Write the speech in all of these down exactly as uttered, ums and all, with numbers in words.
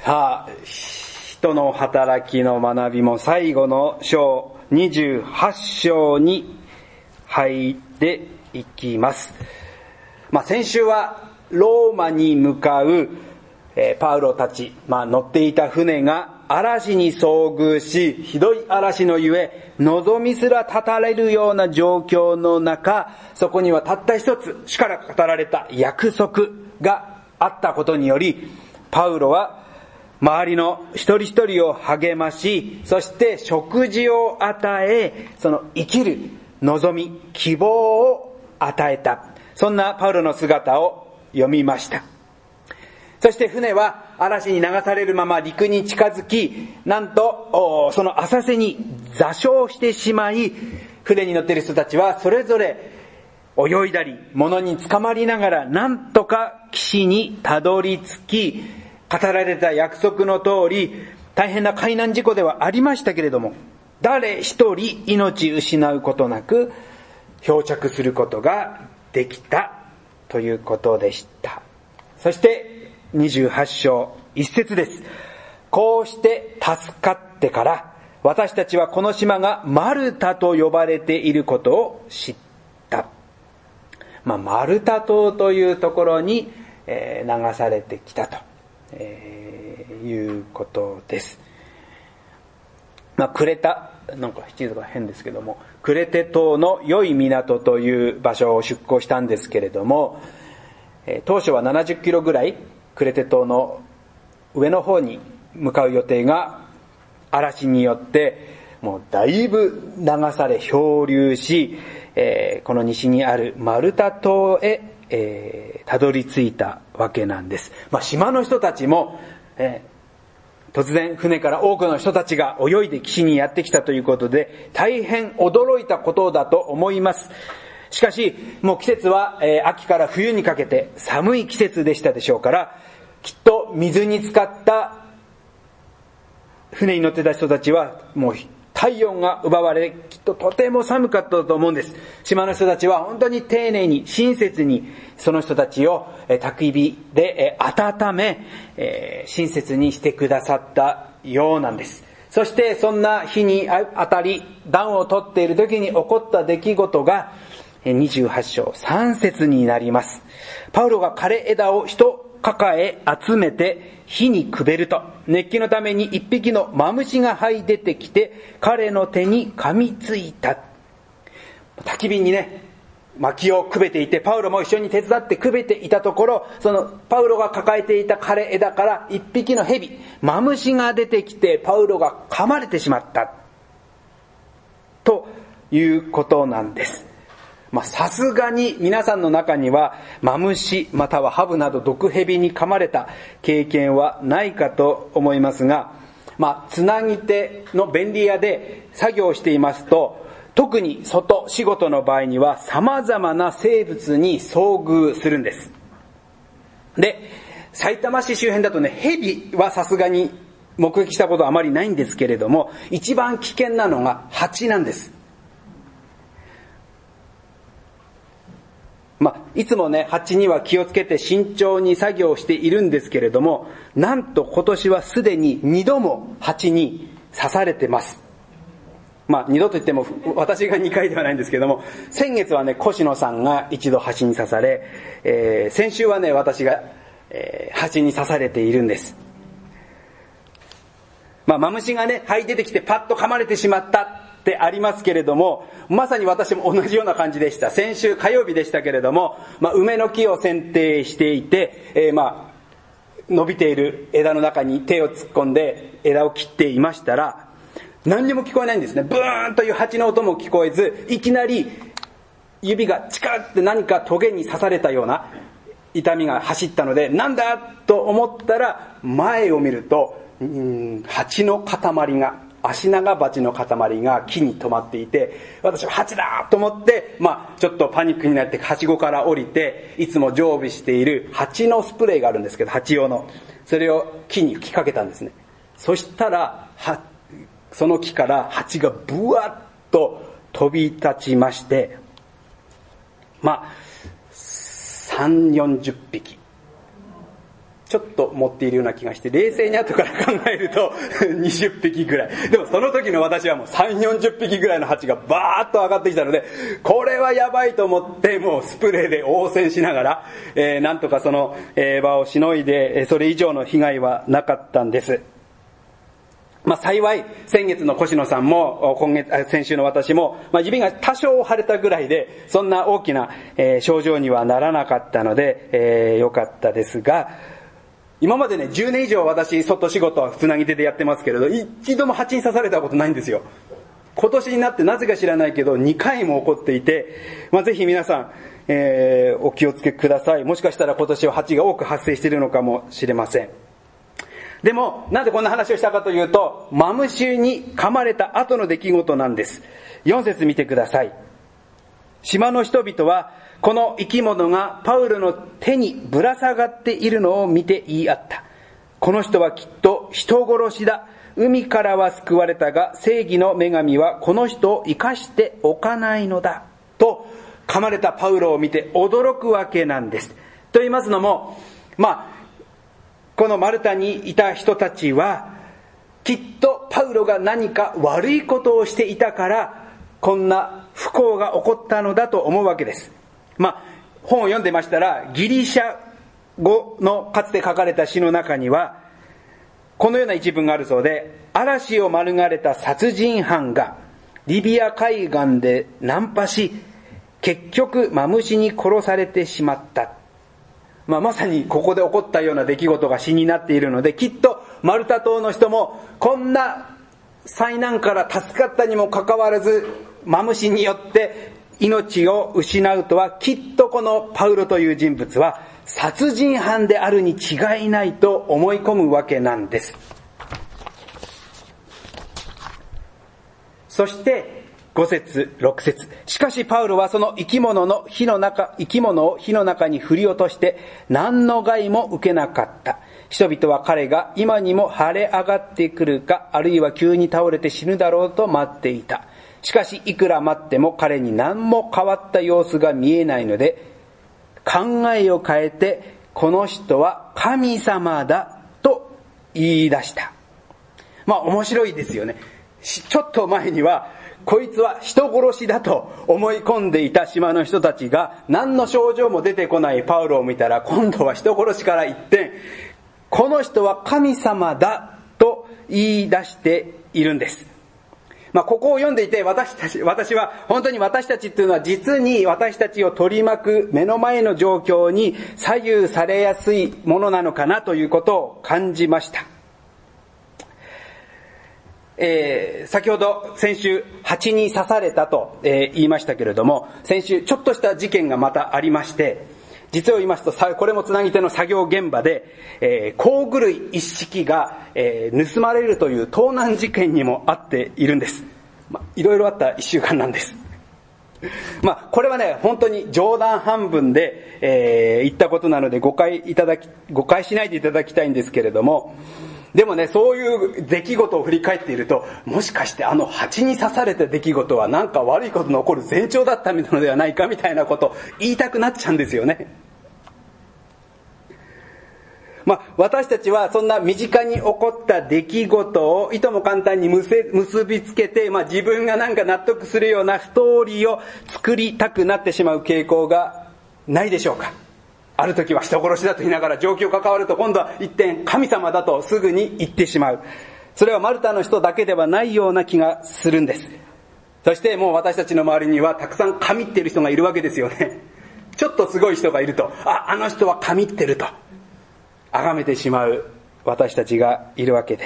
さあ、人の働きの学びも最後の章にじゅうはち章に入っていきます。まあ、先週はローマに向かう、えー、パウロたち、まあ、乗っていた船が嵐に遭遇し、ひどい嵐のゆえ望みすら絶たれるような状況の中、そこにはたった一つ主から語られた約束があったことにより、パウロは周りの一人一人を励まし、そして食事を与え、その生きる望み、希望を与えた。そんなパウロの姿を読みました。そして船は嵐に流されるまま陸に近づき、なんとその浅瀬に座礁してしまい、船に乗っている人たちはそれぞれ泳いだり物に捕まりながら、なんとか岸にたどり着き、語られた約束の通り大変な海難事故ではありましたけれども、誰一人命失うことなく漂着することができたということでした。そしてにじゅうはち章いっ節です。こうして助かってから私たちはこの島がマルタと呼ばれていることを知った。まあ、マルタ島というところに、えー、流されてきたと、えー、いうことです。まあ、クレタ、なんか地図が変ですけども、クレテ島の良い港という場所を出港したんですけれども、えー、当初はななじゅっキロぐらいクレテ島の上の方に向かう予定が、嵐によってもうだいぶ流され漂流し、えー、この西にあるマルタ島へ、えー、たどり着いたわけなんです。まあ、島の人たちも、えー、突然船から多くの人たちが泳いで岸にやってきたということで、大変驚いたことだと思います。しかしもう季節は、えー、秋から冬にかけて寒い季節でしたでしょうから、きっと水に浸かった船に乗ってた人たちはもう体温が奪われ、きっととても寒かったと思うんです。島の人たちは本当に丁寧に親切にその人たちを焚き火で温め、えー、親切にしてくださったようなんです。そしてそんな日にあたり暖を取っている時に起こった出来事がにじゅうはち章さん節になります。パウロが枯れ枝を一抱え集めて火にくべると、熱気のために一匹のマムシが這い出てきて彼の手に噛みついた。焚き火にね、薪をくべていて、パウロも一緒に手伝ってくべていたところ、そのパウロが抱えていた枯れ枝から一匹の蛇、マムシが出てきてパウロが噛まれてしまったということなんです。まあ、さすがに皆さんの中にはマムシまたはハブなど毒蛇に噛まれた経験はないかと思いますが、まあ、つなぎ手の便利屋で作業していますと、特に外仕事の場合には様々な生物に遭遇するんです。で、埼玉市周辺だとね、蛇はさすがに目撃したことはあまりないんですけれども、一番危険なのが蜂なんです。まあ、いつもね、蜂には気をつけて慎重に作業しているんですけれども、なんと今年はすでににども蜂に刺されてます。まあ、にどと言っても私がにかいではないんですけれども、先月はね、越野さんが一度蜂に刺され、えー、先週はね、私が、えー、蜂に刺されているんです。まあ、マムシがね、這い出てきてパッと噛まれてしまったってありますけれども、まさに私も同じような感じでした。先週火曜日でしたけれども、まあ、梅の木を剪定していて、えー、まあ伸びている枝の中に手を突っ込んで枝を切っていましたら、何にも聞こえないんですね。ブーンという蜂の音も聞こえず、いきなり指がチカッて何かトゲに刺されたような痛みが走ったので、なんだと思ったら前を見ると、うーん蜂の塊が、アシナガバチの塊が木に止まっていて、私は蜂だと思って、まあちょっとパニックになってはしごから降りて、いつも常備している蜂のスプレーがあるんですけど、蜂用の、それを木に吹きかけたんですね。そしたらはその木から蜂がブワッと飛び立ちまして、まあさんじゅう、よんじゅっぴきちょっと持っているような気がして、冷静に後から考えるとにじゅっぴきぐらい。でもその時の私はもうさんじゅう、よんじゅっぴきぐらいの蜂がバーッと上がってきたので、これはやばいと思って、もうスプレーで応戦しながら、えー、なんとかその、えー、場をしのいで、それ以上の被害はなかったんです。まあ幸い、先月の越野さんも、今月、先週の私も、まあ指が多少腫れたぐらいで、そんな大きな、えー、症状にはならなかったので、えー、よかったですが、今までね、じゅうねん以上私、外仕事はつなぎ手でやってますけれど、一度も蜂に刺されたことないんですよ。今年になってなぜか知らないけど、にかいも起こっていて、まあぜひ皆さん、えー、お気をつけください。もしかしたら今年は蜂が多く発生しているのかもしれません。でも、なぜこんな話をしたかというと、マムシに噛まれた後の出来事なんです。よん節見てください。島の人々は、この生き物がパウロの手にぶら下がっているのを見て言い合った。この人はきっと人殺しだ。海からは救われたが、正義の女神はこの人を生かしておかないのだ。と、噛まれたパウロを見て驚くわけなんです。と言いますのも、まあ、このマルタにいた人たちは、きっとパウロが何か悪いことをしていたから、こんな不幸が起こったのだと思うわけです。まあ、本を読んでましたら、ギリシャ語のかつて書かれた詩の中には、このような一文があるそうで、嵐を免れた殺人犯がリビア海岸でナンパし、結局マムシに殺されてしまった。まあ、まさにここで起こったような出来事が詩になっているので、きっとマルタ島の人もこんな災難から助かったにもかかわらず、マムシによって命を失うとは、きっとこのパウロという人物は殺人犯であるに違いないと思い込むわけなんです。そしてご節、ろく節。しかしパウロはその生き物の火の中、生き物を火の中に振り落として何の害も受けなかった。人々は彼が今にも晴れ上がってくるか、あるいは急に倒れて死ぬだろうと待っていた。しかしいくら待っても彼に何も変わった様子が見えないので、考えを変えて、この人は神様だと言い出した。まあ面白いですよね。ちょっと前には、こいつは人殺しだと思い込んでいた島の人たちが、何の症状も出てこないパウロを見たら、今度は人殺しから一転、この人は神様だと言い出しているんです。まあ、ここを読んでいて、私たち、私は、本当に私たちっていうのは実に私たちを取り巻く目の前の状況に左右されやすいものなのかなということを感じました。えー、先ほど先週蜂に刺されたと、えー、言いましたけれども、先週ちょっとした事件がまたありまして、実を言いますと、これもつなぎ手の作業現場で、えー、工具類一式が、えー、盗まれるという盗難事件にもあっているんです。まあ、いろいろあった一週間なんです。まあ、これはね、本当に冗談半分で、えー、言ったことなので誤解いただき、誤解しないでいただきたいんですけれども、でもね、そういう出来事を振り返っていると、もしかしてあの蜂に刺された出来事はなんか悪いことの起こる前兆だったのではないかみたいなことを言いたくなっちゃうんですよね。まあ、私たちはそんな身近に起こった出来事をいとも簡単に結びつけて、まあ、自分がなんか納得するようなストーリーを作りたくなってしまう傾向がないでしょうか。ある時は人殺しだと言いながら状況関わると今度は一点神様だとすぐに言ってしまう。それはマルタの人だけではないような気がするんです。そしてもう私たちの周りにはたくさん神っている人がいるわけですよね。ちょっとすごい人がいると、あ、あの人は神ってると崇めてしまう私たちがいるわけです。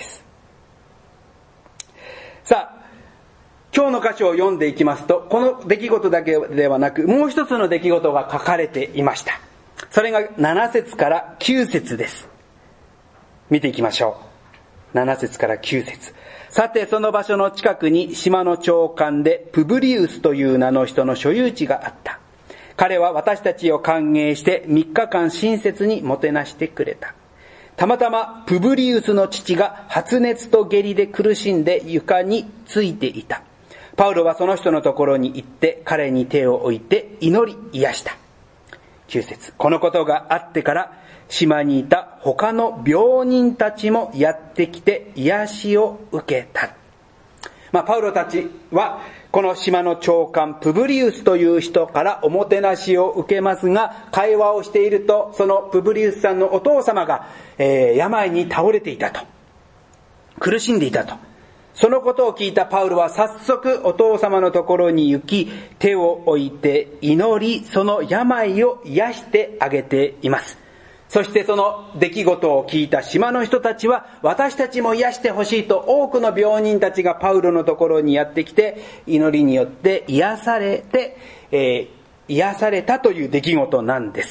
さあ、今日の箇所を読んでいきますと、この出来事だけではなくもう一つの出来事が書かれていました。それがなな節からきゅう節です。見ていきましょう。なな節からきゅう節。さてその場所の近くに島の長官でプブリウスという名の人の所有地があった。彼は私たちを歓迎してみっかかん親切にもてなしてくれた。たまたまプブリウスの父が発熱と下痢で苦しんで床についていた。パウロはその人のところに行って彼に手を置いて祈り癒した。きゅう節。このことがあってから島にいた他の病人たちもやってきて癒しを受けた。まあ、パウロたちはこの島の長官プブリウスという人からおもてなしを受けますが、会話をしているとそのプブリウスさんのお父様が、えー、病に倒れていたと、苦しんでいたと。そのことを聞いたパウロは早速お父様のところに行き、手を置いて祈り、その病を癒してあげています。そしてその出来事を聞いた島の人たちは、私たちも癒してほしいと多くの病人たちがパウロのところにやってきて、祈りによって癒されて、えー、癒されたという出来事なんです。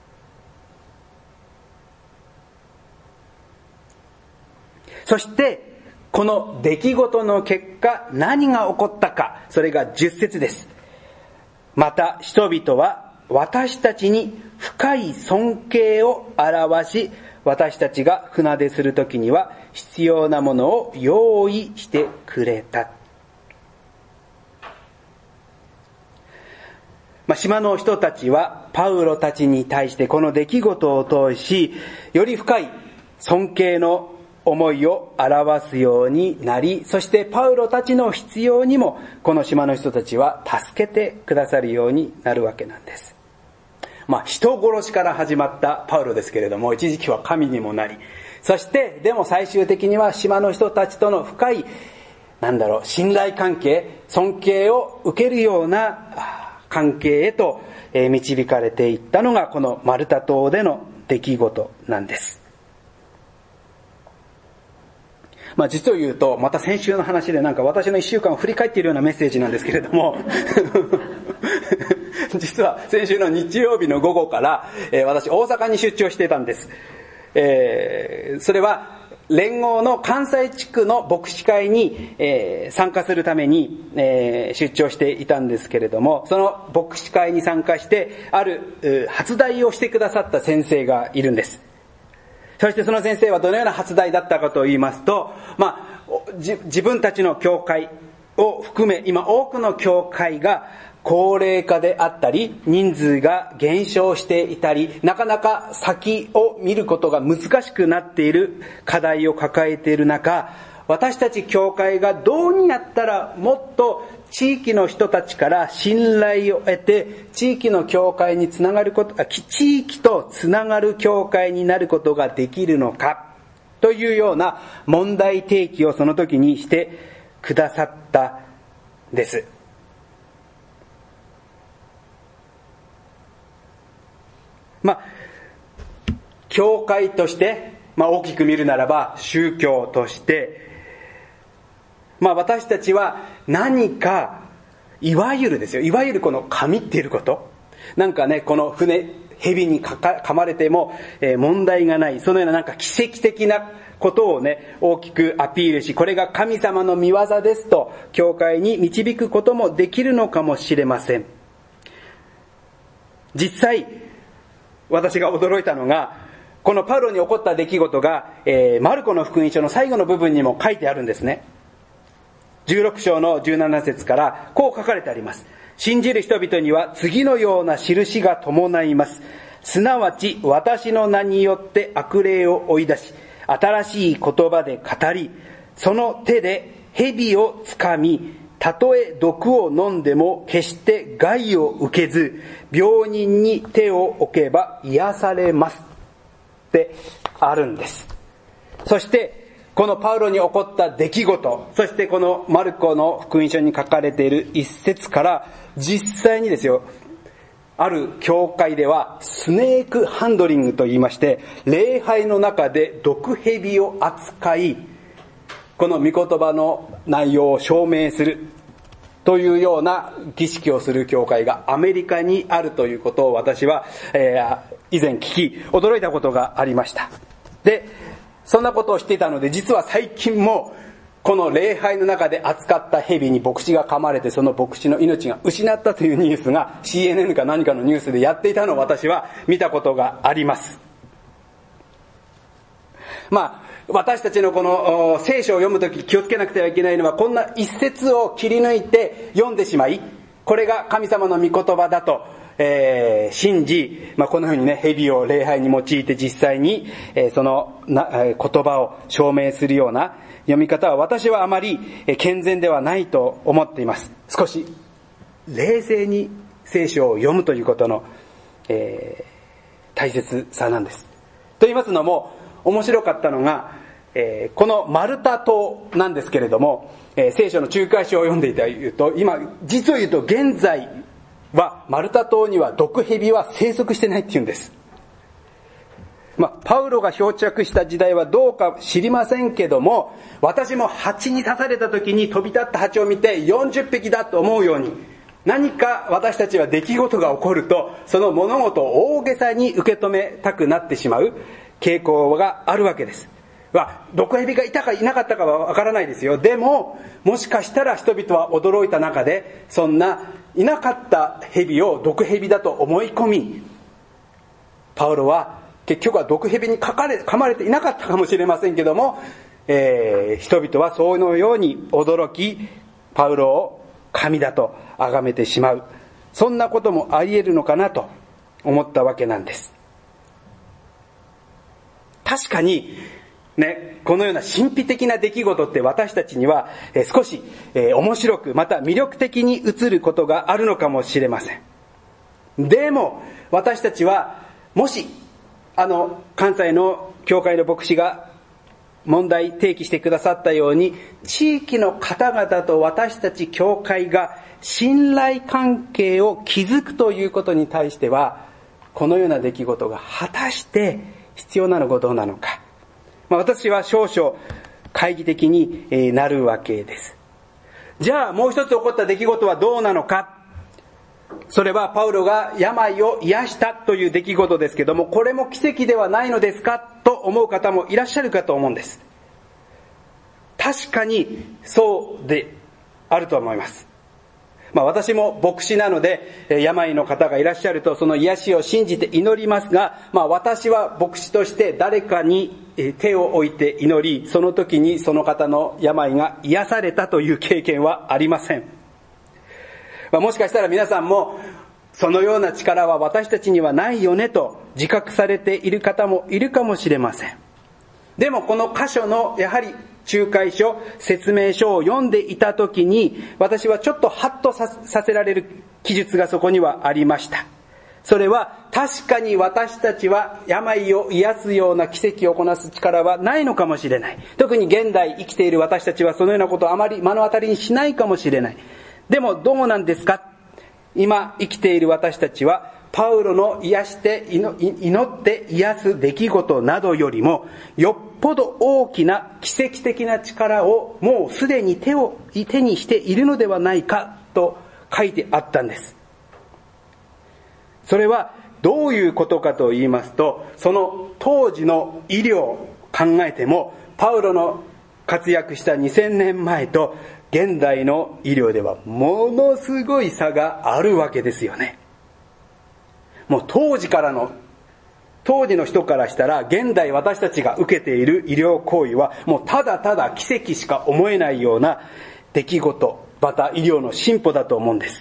そしてこの出来事の結果、何が起こったか、それがじゅっ節です。また人々は私たちに深い尊敬を表し、私たちが船出するときには必要なものを用意してくれた。まあ、島の人たちはパウロたちに対してこの出来事を通し、より深い尊敬の思いを表すようになり、そしてパウロたちの必要にもこの島の人たちは助けてくださるようになるわけなんです。まあ、人殺しから始まったパウロですけれども、一時期は神にもなり、そしてでも最終的には島の人たちとの深い、なんだろう、信頼関係、尊敬を受けるような関係へと導かれていったのがこのマルタ島での出来事なんです。まあ、実を言うと、また先週の話でなんか私の一週間を振り返っているようなメッセージなんですけれども実は先週の日曜日の午後から、えー、私大阪に出張していたんです。えー、それは連合の関西地区の牧師会に、えー、参加するために、えー、出張していたんですけれども、その牧師会に参加してある発題をしてくださった先生がいるんです。そしてその先生はどのような発題だったかと言いますと、まあ、自分たちの教会を含め今多くの教会が高齢化であったり、人数が減少していたり、なかなか先を見ることが難しくなっている課題を抱えている中、私たち教会がどうやったらもっと地域の人たちから信頼を得て、地域の教会につながること、地域とつながる教会になることができるのかというような問題提起をその時にしてくださったんです。まあ、教会として、まあ大きく見るならば宗教として、まあ私たちは何か、いわゆるですよ、いわゆるこの神っていること、なんかね、この船、蛇にかか噛まれても、えー、問題がない、そのようななんか奇跡的なことをね、大きくアピールし、これが神様の御業ですと、教会に導くこともできるのかもしれません。実際、私が驚いたのが、このパウロに起こった出来事が、えー、マルコの福音書の最後の部分にも書いてあるんですね。じゅうろく章のじゅうなな節からこう書かれてあります。信じる人々には次のような印が伴います。すなわち私の名によって悪霊を追い出し、新しい言葉で語り、その手で蛇をつかみ、たとえ毒を飲んでも決して害を受けず、病人に手を置けば癒されますってあるんです。そしてこのパウロに起こった出来事、そしてこのマルコの福音書に書かれている一節から実際にですよ、ある教会ではスネークハンドリングと言いまして、礼拝の中で毒蛇を扱い、この御言葉の内容を証明するというような儀式をする教会がアメリカにあるということを私は、えー、以前聞き驚いたことがありました。で、そんなことをしていたので、実は最近もこの礼拝の中で扱った蛇に牧師が噛まれて、その牧師の命が失ったというニュースが シーエヌエヌ か何かのニュースでやっていたのを私は見たことがあります。まあ私たちのこの聖書を読むとき気をつけなくてはいけないのは、こんな一節を切り抜いて読んでしまい、これが神様の御言葉だとえー、信じ、まあ、このようにね、蛇を礼拝に用いて実際に、えー、そのな、えー、言葉を証明するような読み方は私はあまり、えー、健全ではないと思っています。少し冷静に聖書を読むということの、えー、大切さなんです。と言いますのも、面白かったのが、えー、このマルタ島なんですけれども、えー、聖書の仲介書を読んでいたと、今実を言うと現在はマルタ島には毒蛇は生息してないっていうんです。まあ、パウロが漂着した時代はどうか知りませんけども、私も蜂に刺された時に飛び立った蜂を見てよんじゅっぴきだと思うように、何か私たちは出来事が起こると、その物事を大げさに受け止めたくなってしまう傾向があるわけです。は毒蛇がいたかいなかったかはわからないですよ。でももしかしたら人々は驚いた中で、そんないなかった蛇を毒蛇だと思い込み、パウロは結局は毒蛇にかかれ噛まれていなかったかもしれませんけども、えー、人々はそのように驚き、パウロを神だと崇めてしまう、そんなこともあり得るのかなと思ったわけなんです。確かにね、このような神秘的な出来事って私たちには少し面白く、また魅力的に映ることがあるのかもしれません。でも私たちは、もしあの関西の教会の牧師が問題提起してくださったように、地域の方々と私たち教会が信頼関係を築くということに対しては、このような出来事が果たして必要なのかどうなのか、まあ、私は少々懐疑的になるわけです。じゃあもう一つ起こった出来事はどうなのか。それはパウロが病を癒したという出来事ですけども、これも奇跡ではないのですかと思う方もいらっしゃるかと思うんです。確かにそうであると思います。まあ、私も牧師なので、病の方がいらっしゃるとその癒しを信じて祈りますが、まあ、私は牧師として誰かに手を置いて祈り、その時にその方の病が癒されたという経験はありません。まあ、もしかしたら皆さんもそのような力は私たちにはないよねと自覚されている方もいるかもしれません。でもこの箇所のやはり仲介書、説明書を読んでいたときに、私はちょっとハッとさせられる記述がそこにはありました。それは確かに私たちは病を癒すような奇跡をこなす力はないのかもしれない。特に現代生きている私たちはそのようなことをあまり目の当たりにしないかもしれない。でもどうなんですか。今生きている私たちはパウロの癒して祈って癒す出来事などよりもよっぽど大きな奇跡的な力をもうすでに手を手にしているのではないかと書いてあったんです。それはどういうことかと言いますと、その当時の医療を考えても、パウロの活躍したにせんねんまえと現代の医療ではものすごい差があるわけですよね。もう当時からの当時の人からしたら、現代私たちが受けている医療行為はもうただただ奇跡しか思えないような出来事、また医療の進歩だと思うんです。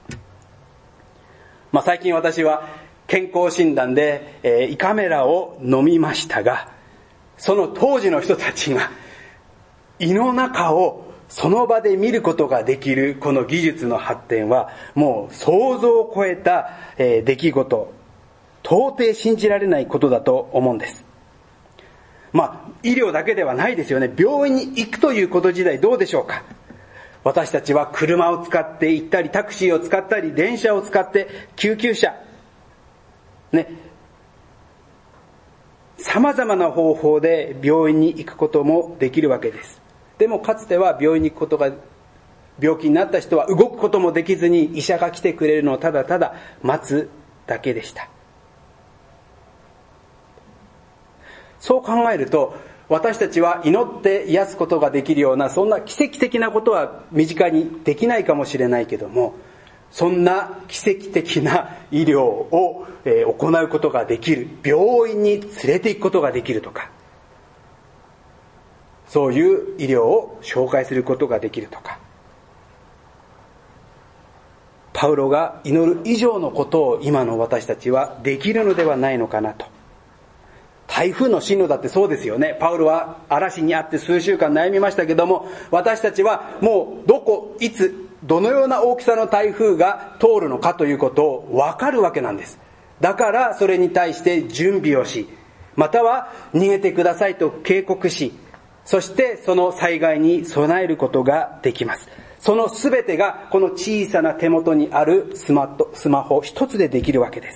まあ、最近私は健康診断で、えー、胃カメラを飲みましたが、その当時の人たちが胃の中をその場で見ることができるこの技術の発展はもう想像を超えた、えー、出来事、到底信じられないことだと思うんです。まあ医療だけではないですよね。病院に行くということ自体どうでしょうか。私たちは車を使って行ったり、タクシーを使ったり、電車を使って、救急車ね、様々な方法で病院に行くこともできるわけです。でもかつては病院に行くことが、病気になった人は動くこともできずに医者が来てくれるのをただただ待つだけでした。そう考えると、私たちは祈って癒すことができるような、そんな奇跡的なことは身近にできないかもしれないけども、そんな奇跡的な医療を行うことができる、病院に連れて行くことができるとか、そういう医療を紹介することができるとか、 パウロが祈る以上のことを今の私たちはできるのではないのかなと。台風の進路だってそうですよね。パウロは嵐にあって数週間悩みましたけども、私たちはもうどこ、いつ、どのような大きさの台風が通るのかということを分かるわけなんです。だからそれに対して準備をし、または逃げてくださいと警告し、そしてその災害に備えることができます。そのすべてがこの小さな手元にあるスマート、スマホ一つでできるわけです。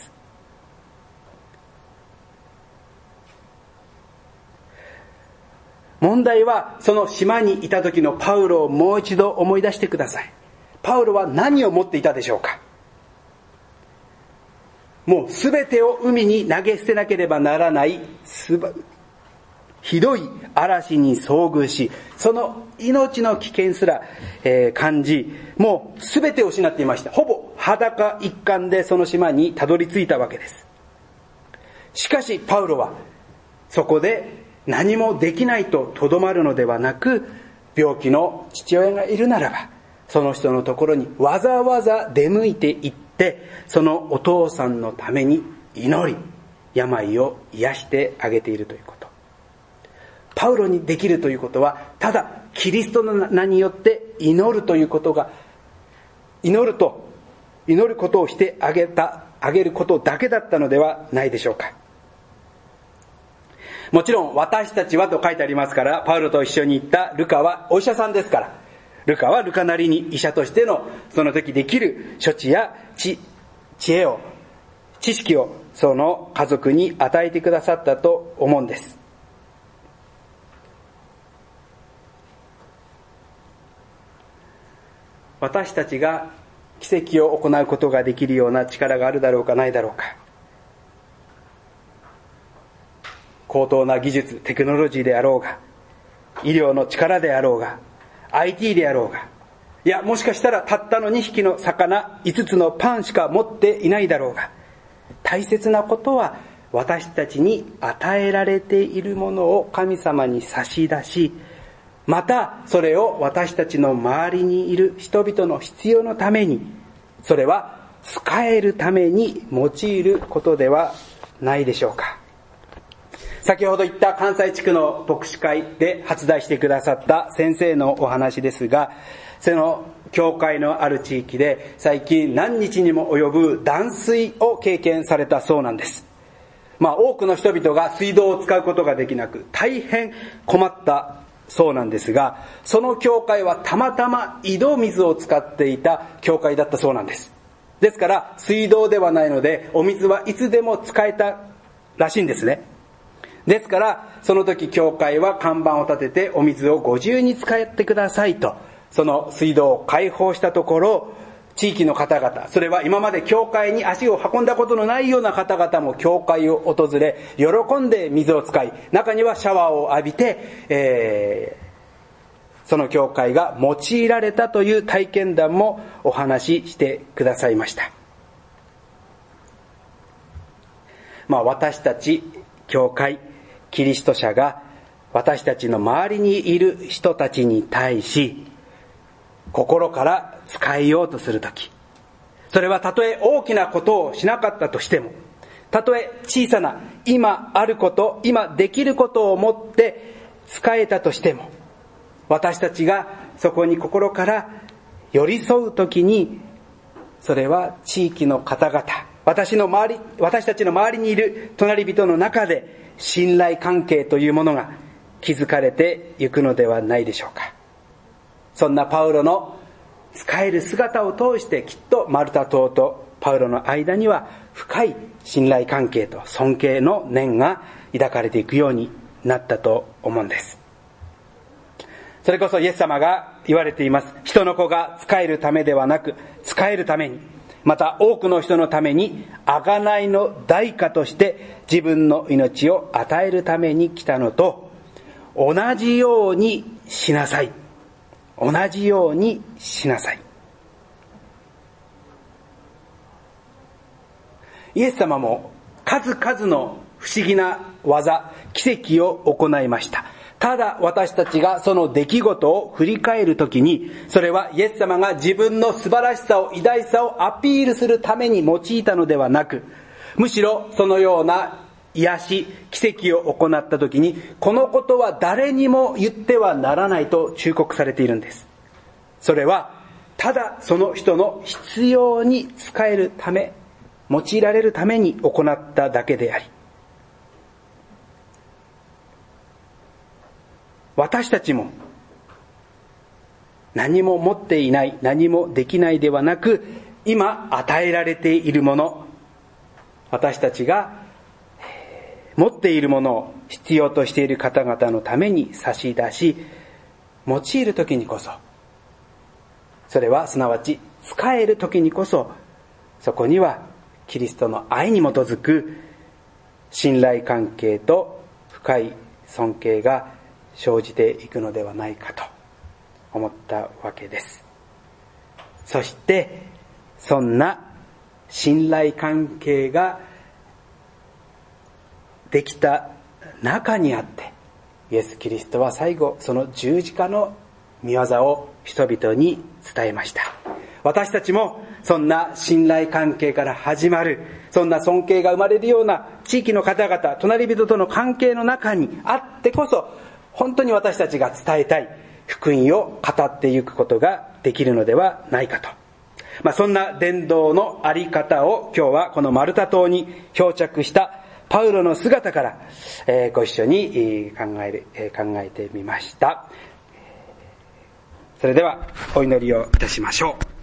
問題はその島にいた時のパウロをもう一度思い出してください。パウロは何を持っていたでしょうか。もうすべてを海に投げ捨てなければならないすばひどい嵐に遭遇し、その命の危険すら、えー、感じ、もうすべてを失っていました。ほぼ裸一貫でその島にたどり着いたわけです。しかしパウロはそこで何もできないととどまるのではなく、病気の父親がいるならばその人のところにわざわざ出向いていって、そのお父さんのために祈り、病を癒してあげているということ。パウロにできるということは、ただキリストの名によって祈るということが、祈ると祈ることをしてあげたあげることだけだったのではないでしょうか。もちろん私たちはと書いてありますから、パウロと一緒に行ったルカはお医者さんですから、ルカはルカなりに医者としてのその時できる処置や知、知恵を知識をその家族に与えてくださったと思うんです。私たちが奇跡を行うことができるような力があるだろうかないだろうか。高等な技術、テクノロジーであろうが、医療の力であろうが、アイティー であろうが、いや、もしかしたらたったのにひきの魚、いつつのパンしか持っていないだろうが、大切なことは私たちに与えられているものを神様に差し出し、またそれを私たちの周りにいる人々の必要のために、それは使えるために用いることではないでしょうか。先ほど言った関西地区の牧師会で発題してくださった先生のお話ですが、その教会のある地域で最近何日にも及ぶ断水を経験されたそうなんです。まあ多くの人々が水道を使うことができなく大変困ったそうなんですが、その教会はたまたま井戸水を使っていた教会だったそうなんです。ですから水道ではないのでお水はいつでも使えたらしいんですね。ですからその時教会は看板を立ててお水をご自由に使ってくださいと、その水道を開放したところ、地域の方々、それは今まで教会に足を運んだことのないような方々も教会を訪れ喜んで水を使い、中にはシャワーを浴びて、えー、その教会が用いられたという体験談もお話ししてくださいました。まあ私たち教会キリスト者が私たちの周りにいる人たちに対し心から使いようとするとき、それはたとえ大きなことをしなかったとしても、たとえ小さな今あること、今できることを持って使えたとしても、私たちがそこに心から寄り添うときに、それは地域の方々、私の周り、私たちの周りにいる隣人の中で信頼関係というものが築かれていくのではないでしょうか。そんなパウロの使える姿を通して、きっとマルタ島とパウロの間には深い信頼関係と尊敬の念が抱かれていくようになったと思うんです。それこそイエス様が言われています。人の子が使えるためではなく、使えるために、また多くの人のために贖いの代価として自分の命を与えるために来たのと同じようにしなさい。同じようにしなさい。イエス様も数々の不思議な技、奇跡を行いました。 ただ私たちがその出来事を振り返るときに、それはイエス様が自分の素晴らしさを、偉大さをアピールするために用いたのではなく、むしろそのような癒し、奇跡を行ったときに、このことは誰にも言ってはならないと忠告されているんです。それはただその人の必要に使えるため、用いられるために行っただけであり、私たちも何も持っていない、何もできないではなく、今与えられているもの、私たちが持っているものを必要としている方々のために差し出し、用いるときにこそ、それはすなわち使えるときにこそ、そこにはキリストの愛に基づく信頼関係と深い尊敬が生じていくのではないかと思ったわけです。そしてそんな信頼関係ができた中にあって、イエス・キリストは最後その十字架の御業を人々に伝えました。私たちもそんな信頼関係から始まる、そんな尊敬が生まれるような地域の方々、隣人との関係の中にあってこそ、本当に私たちが伝えたい福音を語っていくことができるのではないかと。まあ、そんな伝道のあり方を今日はこのマルタ島に漂着したパウロの姿から、えー、ご一緒に考える、えー、考えてみました。それではお祈りをいたしましょう。